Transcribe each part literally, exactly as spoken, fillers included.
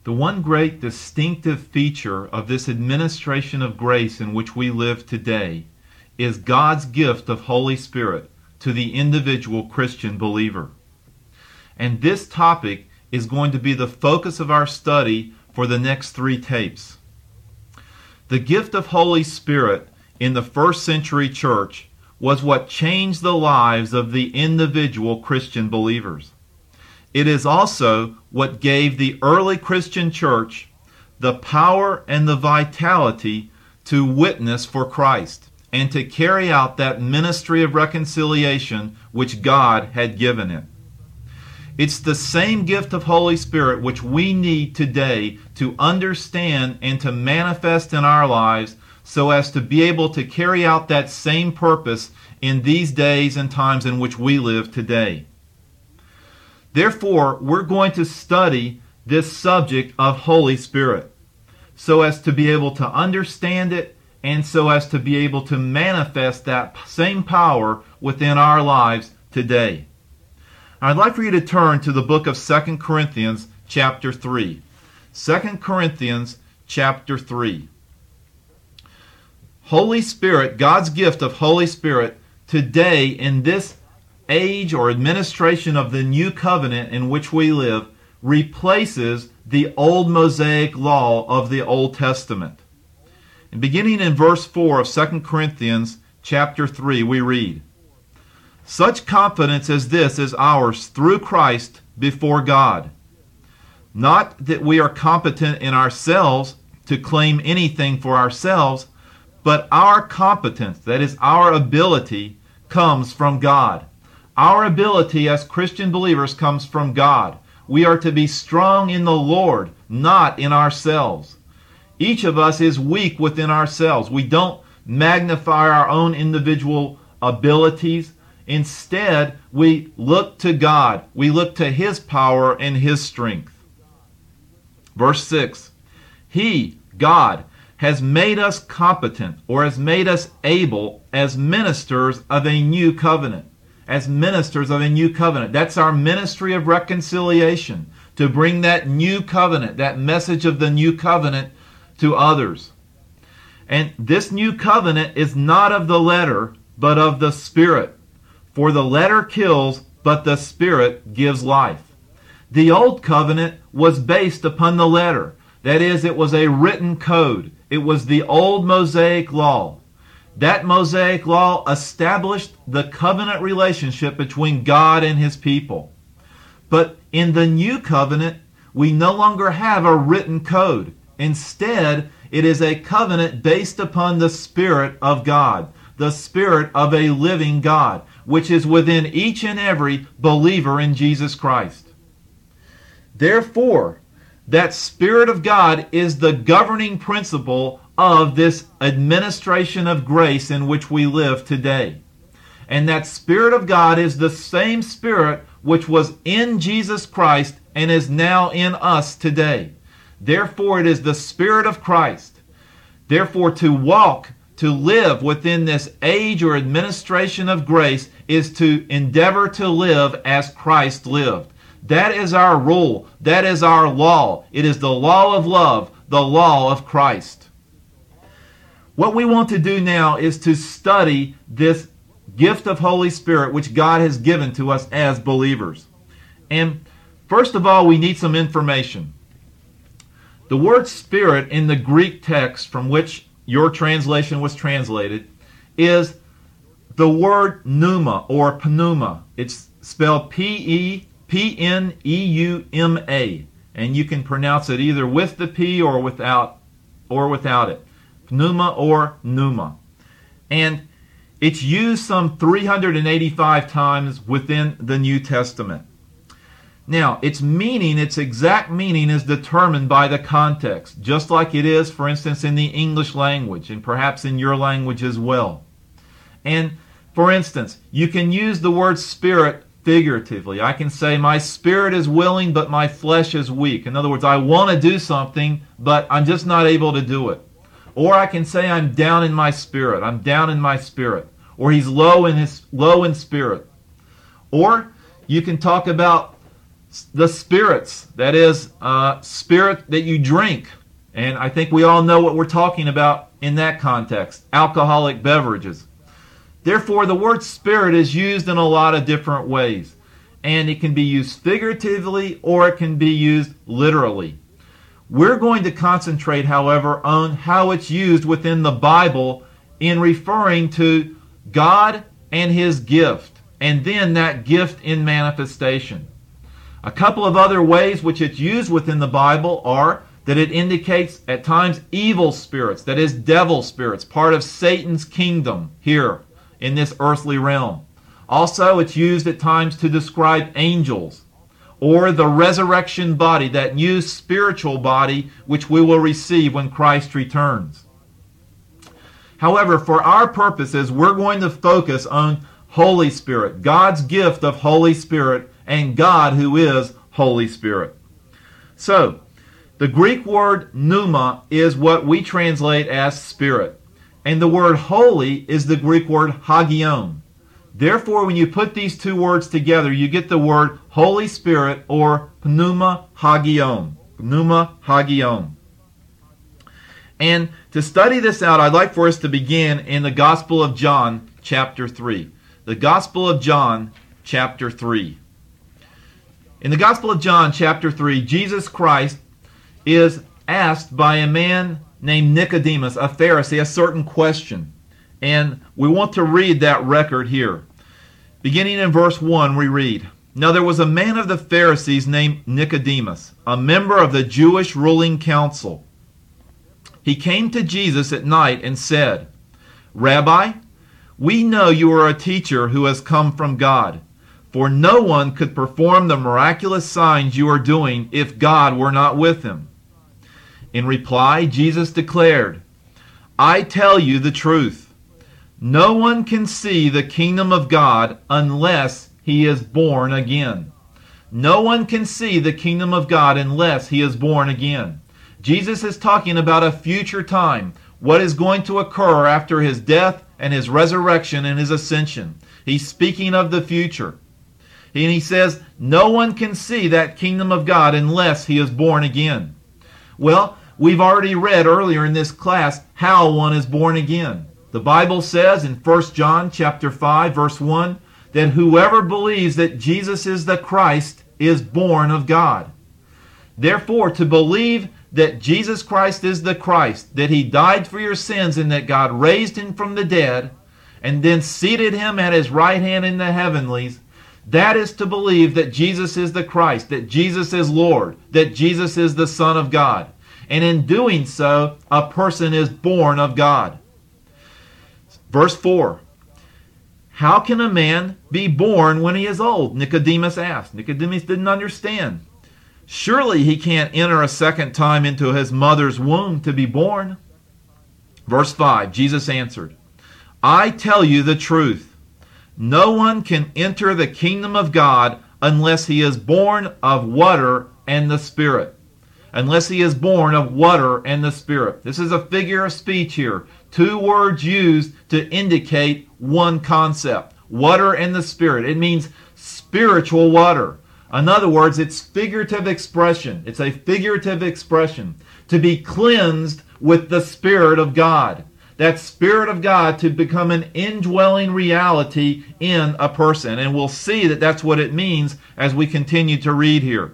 The one great distinctive feature of this administration of grace in which we live today is God's gift of Holy Spirit to the individual Christian believer. And this topic is going to be the focus of our study for the next three tapes. The gift of Holy Spirit in the first century church was what changed the lives of the individual Christian believers. It is also what gave the early Christian church the power and the vitality to witness for Christ and to carry out that ministry of reconciliation which God had given it. It's the same gift of Holy Spirit which we need today to understand and to manifest in our lives so as to be able to carry out that same purpose in these days and times in which we live today. Therefore, we're going to study this subject of Holy Spirit so as to be able to understand it and so as to be able to manifest that same power within our lives today. I'd like for you to turn to the book of Second Corinthians chapter three. Second Corinthians chapter three. Holy Spirit, God's gift of Holy Spirit, today in this age or administration of the new covenant in which we live, replaces the old Mosaic law of the Old Testament. And beginning in verse four of Second Corinthians chapter three, we read, "Such confidence as this is ours through Christ before God. Not that we are competent in ourselves to claim anything for ourselves, but our competence, that is our ability, comes from God." Our ability as Christian believers comes from God. We are to be strong in the Lord, not in ourselves. Each of us is weak within ourselves. We don't magnify our own individual abilities. Instead, we look to God. We look to His power and His strength. Verse six, He, God, has made us competent or has made us able as ministers of a new covenant. As ministers of a new covenant. That's our ministry of reconciliation, to bring that new covenant, that message of the new covenant to others. And this new covenant is not of the letter, but of the Spirit. For the letter kills, but the Spirit gives life. The old covenant was based upon the letter. That is, it was a written code. It was the old Mosaic law. That Mosaic law established the covenant relationship between God and His people. But in the new covenant, we no longer have a written code. Instead, it is a covenant based upon the Spirit of God, the Spirit of a living God, which is within each and every believer in Jesus Christ. Therefore, that Spirit of God is the governing principle of this administration of grace in which we live today. And that Spirit of God is the same Spirit which was in Jesus Christ and is now in us today. Therefore, it is the Spirit of Christ. Therefore, to walk, to live within this age or administration of grace is to endeavor to live as Christ lived. That is our rule. That is our law. It is the law of love, the law of Christ. What we want to do now is to study this gift of Holy Spirit which God has given to us as believers. And first of all, we need some information. The word Spirit in the Greek text from which your translation was translated is the word pneuma or pneuma. It's spelled P E P N E U M A. And you can pronounce it either with the P or without or without it. Pneuma or pneuma. And it's used some three hundred eighty-five times within the New Testament. Now, its meaning, its exact meaning is determined by the context, just like it is, for instance, in the English language and perhaps in your language as well. And, for instance, you can use the word spirit figuratively. I can say, my spirit is willing, but my flesh is weak. In other words, I want to do something, but I'm just not able to do it. Or I can say I'm down in my spirit. I'm down in my spirit. Or he's low in his low in spirit. Or you can talk about the spirits, that is, uh, spirit that you drink. And I think we all know what we're talking about in that context, alcoholic beverages. Therefore, the word spirit is used in a lot of different ways. And it can be used figuratively or it can be used literally. We're going to concentrate, however, on how it's used within the Bible in referring to God and His gift, and then that gift in manifestation. A couple of other ways which it's used within the Bible are that it indicates at times evil spirits, that is, devil spirits, part of Satan's kingdom here in this earthly realm. Also, it's used at times to describe angels, or the resurrection body, that new spiritual body which we will receive when Christ returns. However, for our purposes, we're going to focus on Holy Spirit, God's gift of Holy Spirit, and God who is Holy Spirit. So, the Greek word pneuma is what we translate as spirit, and the word holy is the Greek word hagion. Therefore, when you put these two words together, you get the word Holy Spirit, or pneuma hagion. Pneuma hagion. And to study this out, I'd like for us to begin in the Gospel of John, chapter three. The Gospel of John, chapter three. In the Gospel of John, chapter three, Jesus Christ is asked by a man named Nicodemus, a Pharisee, a certain question. And we want to read that record here. Beginning in verse one, we read, "Now there was a man of the Pharisees named Nicodemus, a member of the Jewish ruling council. He came to Jesus at night and said, 'Rabbi, we know you are a teacher who has come from God, for no one could perform the miraculous signs you are doing if God were not with him.' In reply, Jesus declared, 'I tell you the truth. No one can see the kingdom of God unless he is born again.' No one can see the kingdom of God unless he is born again." Jesus is talking about a future time, what is going to occur after his death and his resurrection and his ascension. He's speaking of the future. And he says, no one can see that kingdom of God unless he is born again. Well, we've already read earlier in this class how one is born again. The Bible says in First John chapter five, verse one, that whoever believes that Jesus is the Christ is born of God. Therefore, to believe that Jesus Christ is the Christ, that he died for your sins and that God raised him from the dead and then seated him at his right hand in the heavenlies, that is to believe that Jesus is the Christ, that Jesus is Lord, that Jesus is the Son of God. And in doing so, a person is born of God. Verse four, "How can a man be born when he is old?" Nicodemus asked. Nicodemus didn't understand. "Surely he can't enter a second time into his mother's womb to be born." Verse five, Jesus answered, "I tell you the truth. No one can enter the kingdom of God unless he is born of water and the Spirit." Unless he is born of water and the Spirit. This is a figure of speech here. Two words used to indicate one concept. Water and the Spirit. It means spiritual water. In other words, it's figurative expression. It's a figurative expression. To be cleansed with the Spirit of God. That Spirit of God to become an indwelling reality in a person. And we'll see that that's what it means as we continue to read here.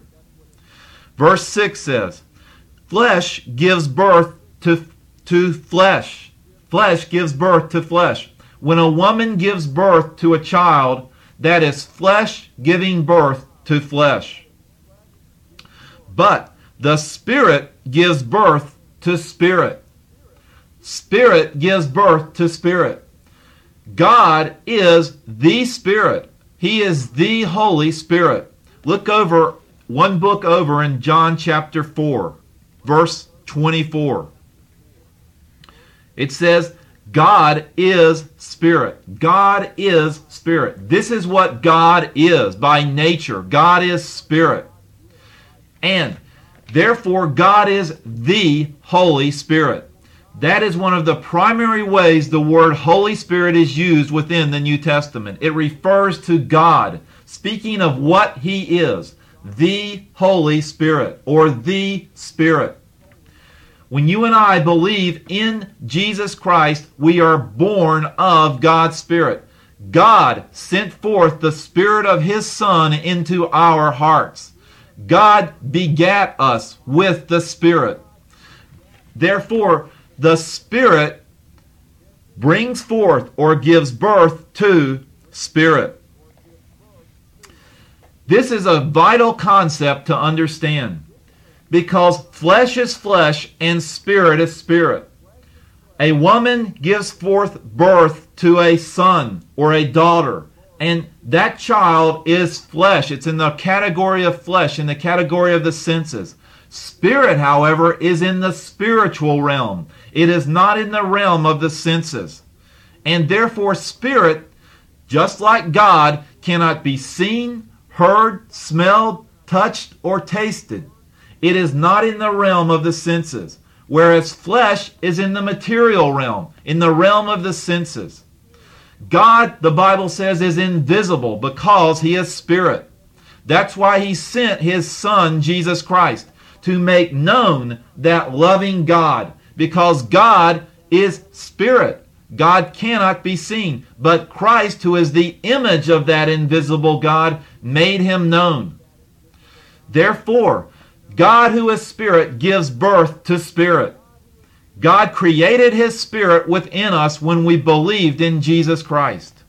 Verse six says, "Flesh gives birth to, to flesh." Flesh gives birth to flesh. When a woman gives birth to a child, that is flesh giving birth to flesh. But the Spirit gives birth to spirit. Spirit gives birth to spirit. God is the Spirit. He is the Holy Spirit. Look over one book over in John chapter four, verse twenty-four. It says, God is Spirit. God is Spirit. This is what God is by nature. God is Spirit. And therefore, God is the Holy Spirit. That is one of the primary ways the word Holy Spirit is used within the New Testament. It refers to God, speaking of what He is. the Holy Spirit, or the Spirit. When you and I believe in Jesus Christ, we are born of God's Spirit. God sent forth the Spirit of His Son into our hearts. God begat us with the Spirit. Therefore, the Spirit brings forth or gives birth to Spirit. This is a vital concept to understand, because flesh is flesh and spirit is spirit. A woman gives forth birth to a son or a daughter, and that child is flesh. It's in the category of flesh, in the category of the senses. Spirit, however, is in the spiritual realm. It is not in the realm of the senses. And therefore, spirit, just like God, cannot be seen, heard, smelled, touched, or tasted. It is not in the realm of the senses, whereas flesh is in the material realm, in the realm of the senses. God, the Bible says, is invisible because He is spirit. That's why He sent His Son, Jesus Christ, to make known that loving God, because God is spirit. God cannot be seen, but Christ, who is the image of that invisible God, made Him known. Therefore, God, who is spirit, gives birth to spirit. God created His Spirit within us when we believed in Jesus Christ.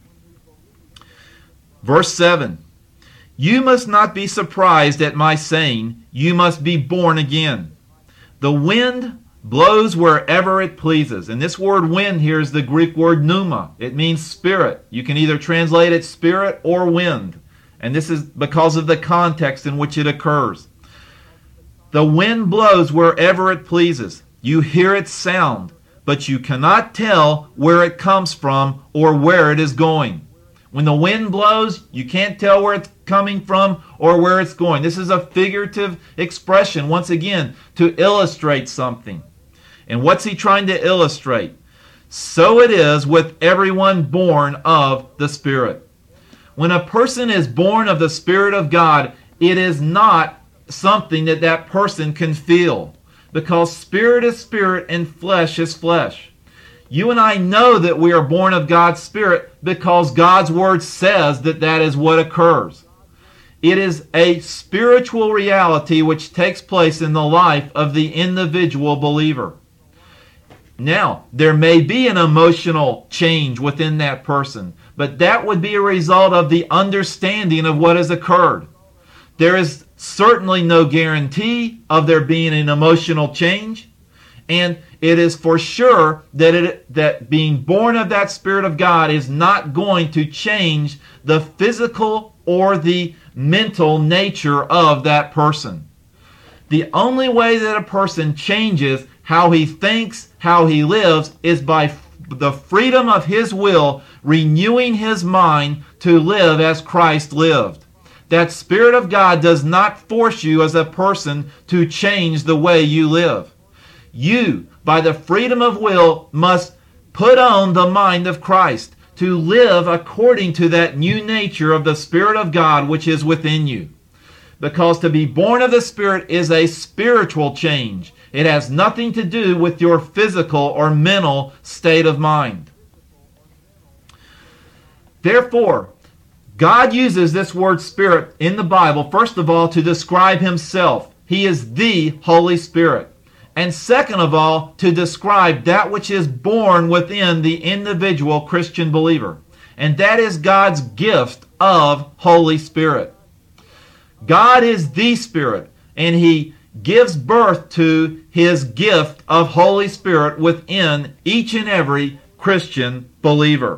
Verse seven. You must not be surprised at my saying, you must be born again. The wind blows wherever it pleases. And this word wind here is the Greek word pneuma. It means spirit. You can either translate it spirit or wind. And this is because of the context in which it occurs. The wind blows wherever it pleases. You hear its sound, but you cannot tell where it comes from or where it is going. When the wind blows, you can't tell where it's coming from or where it's going. This is a figurative expression, once again, to illustrate something. And what's he trying to illustrate? So it is with everyone born of the Spirit. When a person is born of the Spirit of God, it is not something that that person can feel, because spirit is spirit and flesh is flesh. You and I know that we are born of God's Spirit because God's Word says that that is what occurs. It is a spiritual reality which takes place in the life of the individual believer. Now, there may be an emotional change within that person, but that would be a result of the understanding of what has occurred. There is certainly no guarantee of there being an emotional change, and it is for sure that it, that being born of that Spirit of God is not going to change the physical or the mental nature of that person. The only way that a person changes how he thinks, how he lives, is by the freedom of his will, renewing his mind to live as Christ lived. That Spirit of God does not force you as a person to change the way you live. You, by the freedom of will, must put on the mind of Christ to live according to that new nature of the Spirit of God which is within you. Because to be born of the Spirit is a spiritual change. It has nothing to do with your physical or mental state of mind. Therefore, God uses this word Spirit in the Bible, first of all, to describe Himself. He is the Holy Spirit. And second of all, to describe that which is born within the individual Christian believer. And that is God's gift of Holy Spirit. God is the Spirit, and He gives birth to His gift of Holy Spirit within each and every Christian believer.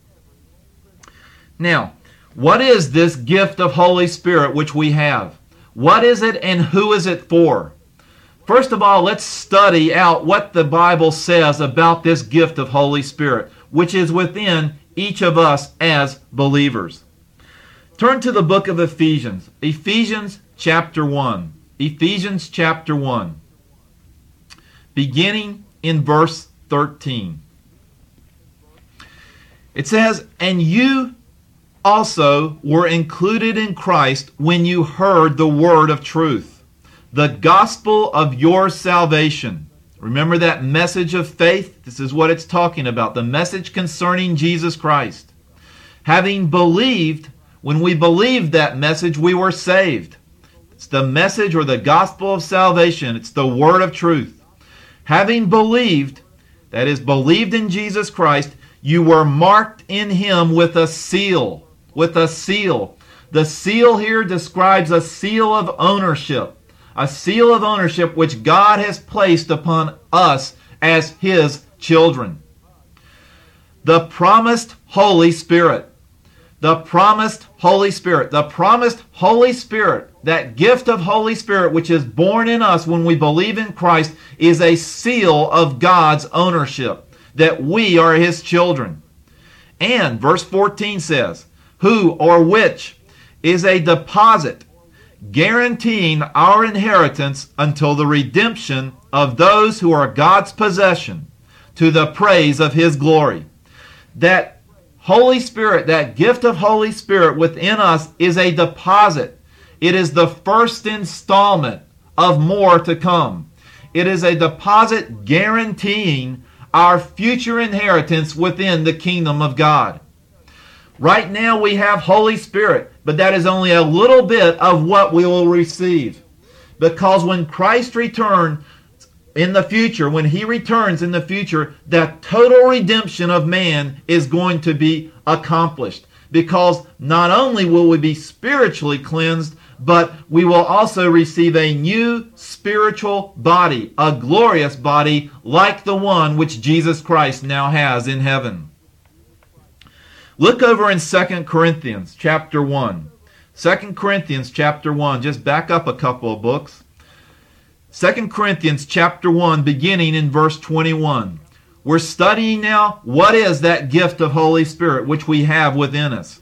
Now, what is this gift of Holy Spirit which we have? What is it and who is it for? First of all, let's study out what the Bible says about this gift of Holy Spirit, which is within each of us as believers. Turn to the book of Ephesians. Ephesians chapter one. Ephesians chapter one. Beginning in verse thirteen. It says, "And you also were included in Christ when you heard the word of truth, the gospel of your salvation. Remember that message of faith? This is what it's talking about, the message concerning Jesus Christ. Having believed, when we believed that message, we were saved. It's the message or the gospel of salvation. It's the word of truth. Having believed, that is, believed in Jesus Christ, you were marked in Him with a seal. With a seal. The seal here describes a seal of ownership. A seal of ownership which God has placed upon us as His children. The promised Holy Spirit. The promised Holy Spirit. The promised Holy Spirit, that gift of Holy Spirit which is born in us when we believe in Christ, is a seal of God's ownership, that we are His children. And verse fourteen says, who or which is a deposit guaranteeing our inheritance until the redemption of those who are God's possession, to the praise of His glory. That Holy Spirit, that gift of Holy Spirit within us is a deposit. It is the first installment of more to come. It is a deposit guaranteeing our future inheritance within the kingdom of God. Right now we have Holy Spirit, but that is only a little bit of what we will receive. Because when Christ returns in the future, when He returns in the future, that total redemption of man is going to be accomplished. Because not only will we be spiritually cleansed, but we will also receive a new spiritual body, a glorious body like the one which Jesus Christ now has in heaven. Look over in Second Corinthians chapter one. Second Corinthians chapter one. Just back up a couple of books. Second Corinthians chapter one, beginning in verse twenty-one. We're studying now what is that gift of Holy Spirit which we have within us.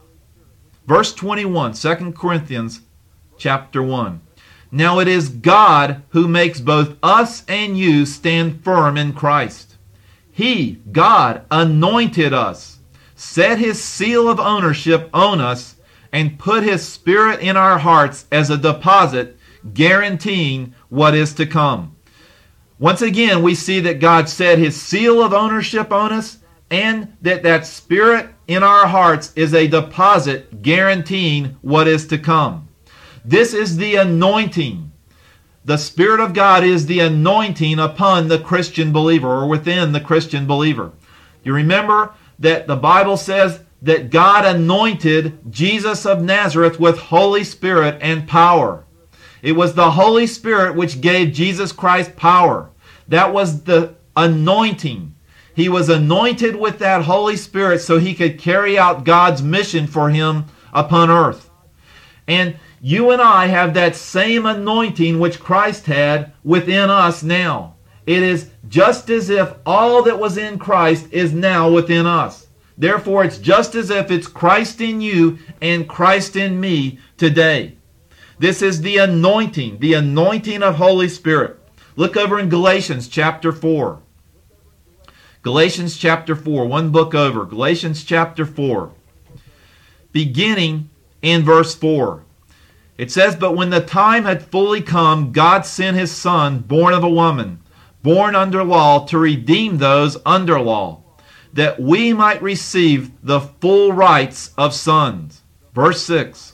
Verse twenty-one, Second Corinthians chapter one. Now it is God who makes both us and you stand firm in Christ. He, God, anointed us, set His seal of ownership on us, and put His Spirit in our hearts as a deposit, guaranteeing what is to come. Once again, we see that God set His seal of ownership on us, and that that Spirit in our hearts is a deposit guaranteeing what is to come. This is the anointing. The Spirit of God is the anointing upon the Christian believer, or within the Christian believer. You remember that the Bible says that God anointed Jesus of Nazareth with Holy Spirit and power. It was the Holy Spirit which gave Jesus Christ power. That was the anointing. He was anointed with that Holy Spirit so He could carry out God's mission for Him upon earth. And you and I have that same anointing which Christ had within us now. It is just as if all that was in Christ is now within us. Therefore, it's just as if it's Christ in you and Christ in me today. This is the anointing, the anointing of Holy Spirit. Look over in Galatians chapter four. Galatians chapter four, one book over. Galatians chapter four, beginning in verse four. It says, "But when the time had fully come, God sent His Son, born of a woman, born under law, to redeem those under law, that we might receive the full rights of sons." Verse six.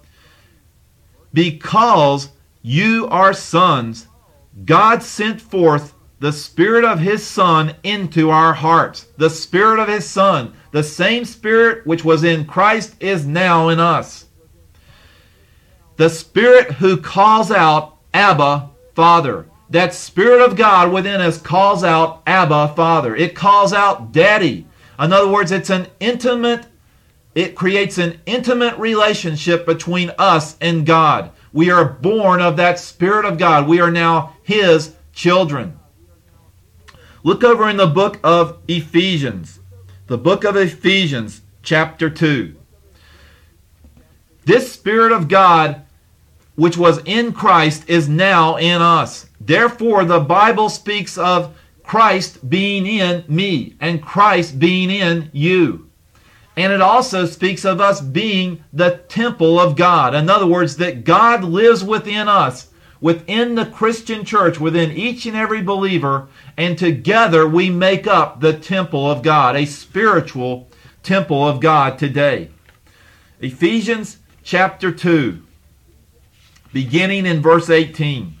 "Because you are sons, God sent forth the Spirit of His Son into our hearts." The Spirit of His Son, the same Spirit which was in Christ, is now in us. The Spirit who calls out, "Abba, Father." That Spirit of God within us calls out, "Abba, Father." It calls out, "Daddy." In other words, it's an intimate, it creates an intimate relationship between us and God. We are born of that Spirit of God. We are now His children. Look over in the book of Ephesians. The book of Ephesians, chapter two. This Spirit of God, which was in Christ, is now in us. Therefore, the Bible speaks of Christ being in me and Christ being in you. And it also speaks of us being the temple of God. In other words, that God lives within us, within the Christian church, within each and every believer, and together we make up the temple of God, a spiritual temple of God today. Ephesians chapter two, beginning in verse eighteen.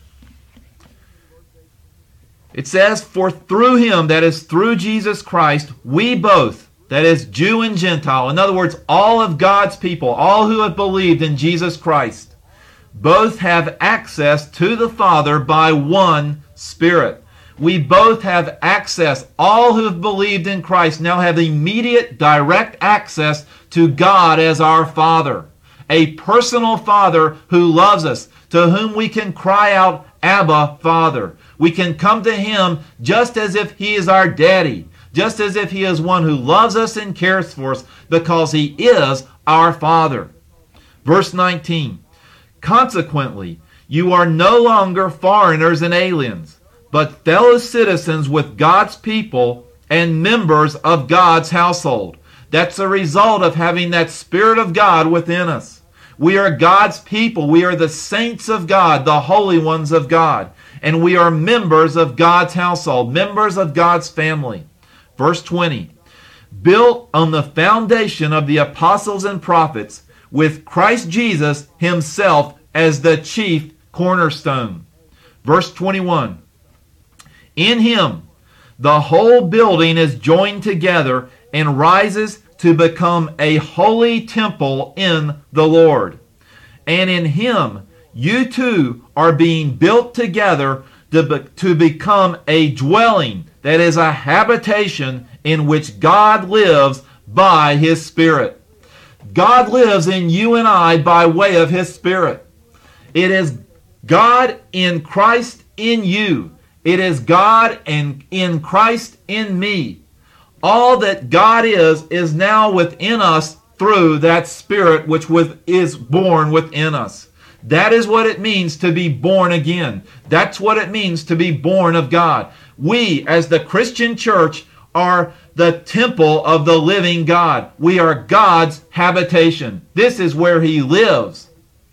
It says, "For through him," that is through Jesus Christ, "we both," that is Jew and Gentile, in other words, all of God's people, all who have believed in Jesus Christ, "both have access to the Father by one Spirit." We both have access. All who have believed in Christ now have immediate, direct access to God as our Father. A personal Father who loves us, to whom we can cry out, "Abba, Father." We can come to Him just as if He is our daddy, just as if He is one who loves us and cares for us, because He is our Father. Verse nineteen, "Consequently, you are no longer foreigners and aliens, but fellow citizens with God's people and members of God's household." That's a result of having that Spirit of God within us. We are God's people. We are the saints of God, the holy ones of God. And we are members of God's household, members of God's family. Verse twenty, "Built on the foundation of the apostles and prophets, with Christ Jesus Himself as the chief cornerstone." Verse twenty-one, "In Him the whole building is joined together and rises to become a holy temple in the Lord. And in Him you too are being built together to, be, to become a dwelling, that is a habitation in which God lives by His Spirit." God lives in you and I by way of His Spirit. It is God in Christ in you. It is God and in Christ in me. All that God is, is now within us through that Spirit which is born within us. That is what it means to be born again. That's what it means to be born of God. We, as the Christian church, are the temple of the living God. We are God's habitation. This is where He lives.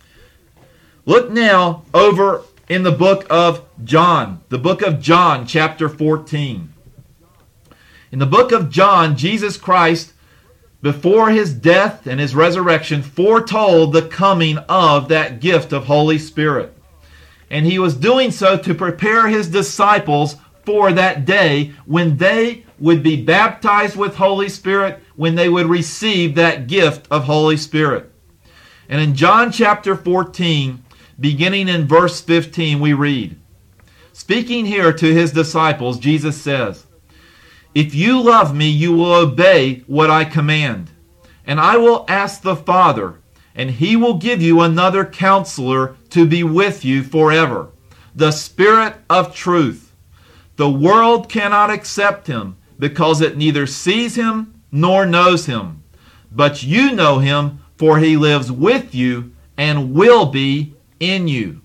Look now over in the book of John, the book of John, chapter fourteen. In the book of John, Jesus Christ, before His death and His resurrection, foretold the coming of that gift of Holy Spirit. And He was doing so to prepare His disciples for that day when they would be baptized with Holy Spirit, when they would receive that gift of Holy Spirit. And in John chapter fourteen, beginning in verse fifteen, we read, speaking here to His disciples, Jesus says, "If you love me, you will obey what I command. And I will ask the Father, and He will give you another counselor to be with you forever, the Spirit of truth. The world cannot accept Him, because it neither sees Him nor knows Him. But you know Him, for He lives with you and will be in you."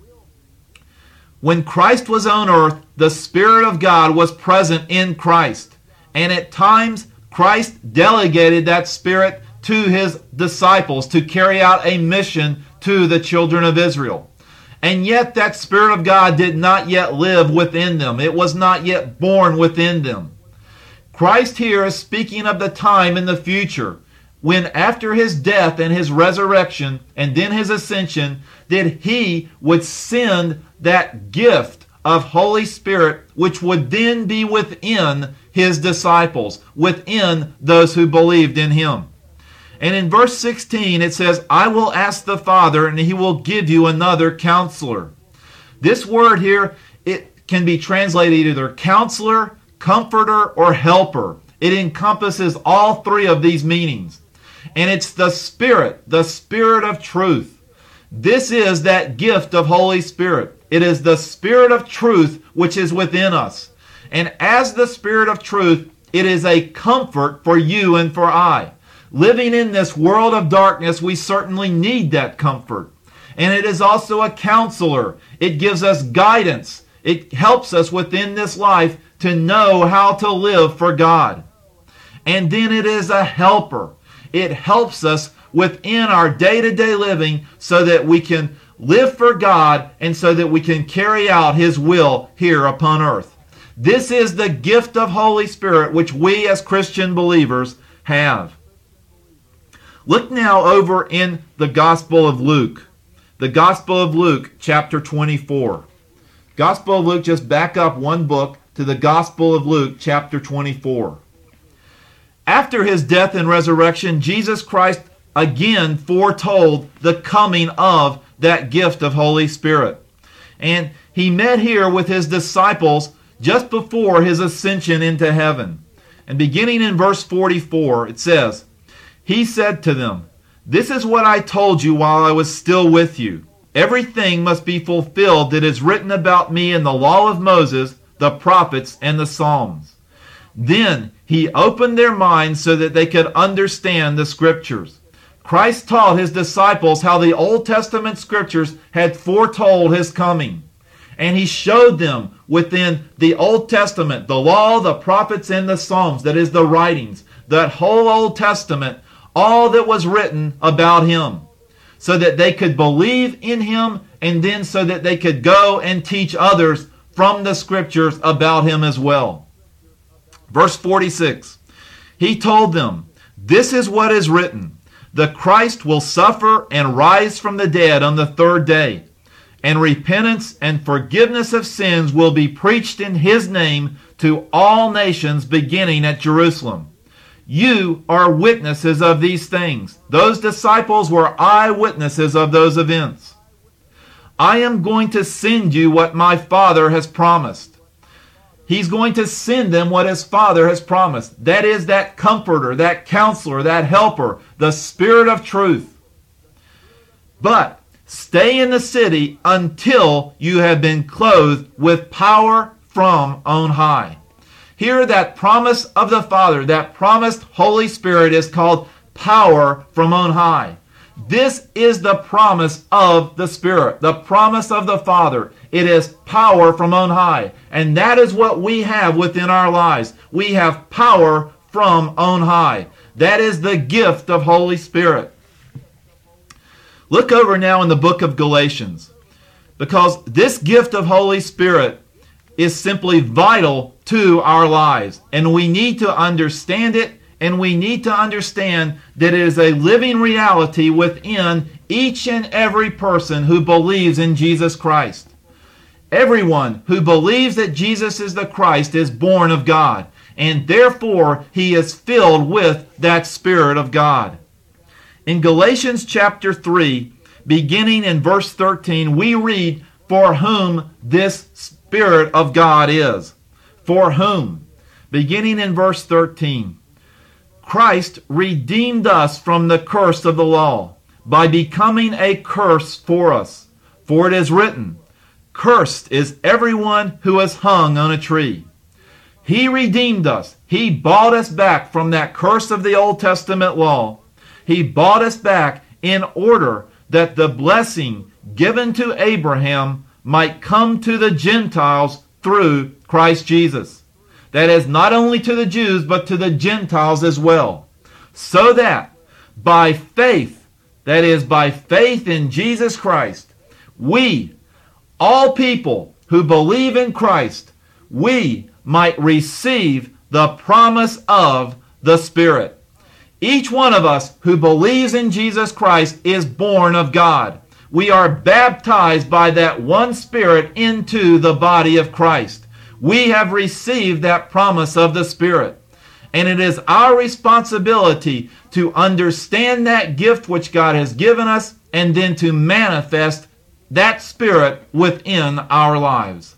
When Christ was on earth, the Spirit of God was present in Christ. And at times, Christ delegated that Spirit to His disciples to carry out a mission to the children of Israel. And yet that Spirit of God did not yet live within them. It was not yet born within them. Christ here is speaking of the time in the future when, after His death and His resurrection and then His ascension, that He would send that gift of Holy Spirit, which would then be within His disciples, within those who believed in Him. And in verse sixteen it says, "I will ask the Father, and He will give you another counselor." This word here, it can be translated either counselor, comforter, or helper. It encompasses all three of these meanings. And it's the Spirit, the Spirit of truth. This is that gift of Holy Spirit. It is the Spirit of truth which is within us. And as the Spirit of truth, it is a comfort for you and for I. Living in this world of darkness, we certainly need that comfort. And it is also a counselor. It gives us guidance. It helps us within this life to know how to live for God. And then it is a helper. It helps us within our day-to-day living so that we can live for God and so that we can carry out His will here upon earth. This is the gift of Holy Spirit which we as Christian believers have. Look now over in the Gospel of Luke. The Gospel of Luke, chapter twenty-four. Gospel of Luke, just back up one book to the Gospel of Luke, chapter twenty-four. After His death and resurrection, Jesus Christ again foretold the coming of that gift of Holy Spirit. And He met here with His disciples just before His ascension into heaven. And beginning in verse forty-four, it says, He said to them, This is what I told you while I was still with you. Everything must be fulfilled that is written about me in the law of Moses, the prophets, and the Psalms. Then He opened their minds so that they could understand the Scriptures. Christ taught His disciples how the Old Testament Scriptures had foretold His coming. And He showed them within the Old Testament, the law, the prophets, and the Psalms, that is the writings, that whole Old Testament, all that was written about Him, so that they could believe in Him, and then so that they could go and teach others from the Scriptures about Him as well. Verse forty-six, He told them, This is what is written, The Christ will suffer and rise from the dead on the third day, and repentance and forgiveness of sins will be preached in His name to all nations, beginning at Jerusalem. You are witnesses of these things. Those disciples were eyewitnesses of those events. I am going to send you what my Father has promised. He's going to send them what His Father has promised. That is that Comforter, that Counselor, that Helper, the Spirit of truth. But stay in the city until you have been clothed with power from on high. Here, that promise of the Father, that promised Holy Spirit, is called power from on high. This is the promise of the Spirit, the promise of the Father. It is power from on high. And that is what we have within our lives. We have power from on high. That is the gift of Holy Spirit. Look over now in the book of Galatians, because this gift of Holy Spirit is simply vital to our lives. And we need to understand it, and we need to understand that it is a living reality within each and every person who believes in Jesus Christ. Everyone who believes that Jesus is the Christ is born of God, and therefore he is filled with that Spirit of God. In Galatians chapter three, beginning in verse thirteen, we read, For whom this Spirit of God is. For whom? Beginning in verse thirteen. Christ redeemed us from the curse of the law by becoming a curse for us. For it is written, Cursed is everyone who is hung on a tree. He redeemed us. He bought us back from that curse of the Old Testament law. He bought us back in order that the blessing given to Abraham might come to the Gentiles through Christ Jesus. That is, not only to the Jews, but to the Gentiles as well. So that by faith, that is, by faith in Jesus Christ, we, all people who believe in Christ, we might receive the promise of the Spirit. Each one of us who believes in Jesus Christ is born of God. We are baptized by that one Spirit into the body of Christ. We have received that promise of the Spirit. And it is our responsibility to understand that gift which God has given us and then to manifest that Spirit within our lives.